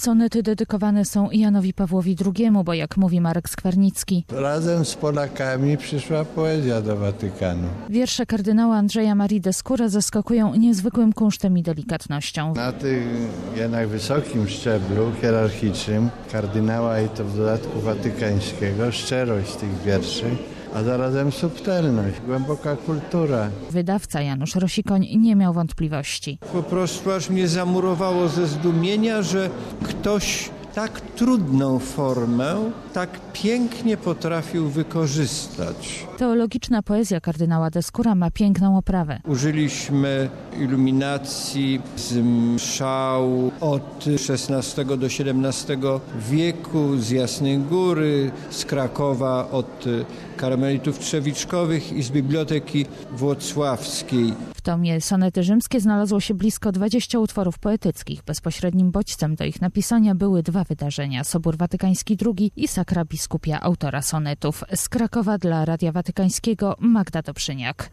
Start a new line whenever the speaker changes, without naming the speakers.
Sonety dedykowane są Janowi Pawłowi II, bo jak mówi Marek Skwarnicki,
razem z Polakami przyszła poezja do Watykanu.
Wiersze kardynała Andrzeja Marii Descura zaskakują niezwykłym kunsztem i delikatnością.
Na tym jednak wysokim szczeblu hierarchicznym kardynała i to w dodatku watykańskiego, szczerość tych wierszy, a zarazem subtelność, głęboka kultura.
Wydawca Janusz Rosikoń nie miał wątpliwości.
Po prostu aż mnie zamurowało ze zdumienia, że ktoś tak trudną formę tak pięknie potrafił wykorzystać.
Teologiczna poezja kardynała Descura ma piękną oprawę.
Użyliśmy iluminacji z mszał od XVI do XVII wieku, z Jasnej Góry, z Krakowa od karmelitów trzewiczkowych i z Biblioteki Włocławskiej.
W tomie Sonety rzymskie znalazło się blisko 20 utworów poetyckich. Bezpośrednim bodźcem do ich napisania były dwa wydarzenia: Sobór Watykański II i sakra biskupia autora sonetów. Z Krakowa dla Radia Watykańskiego Magda Dobrzyniak.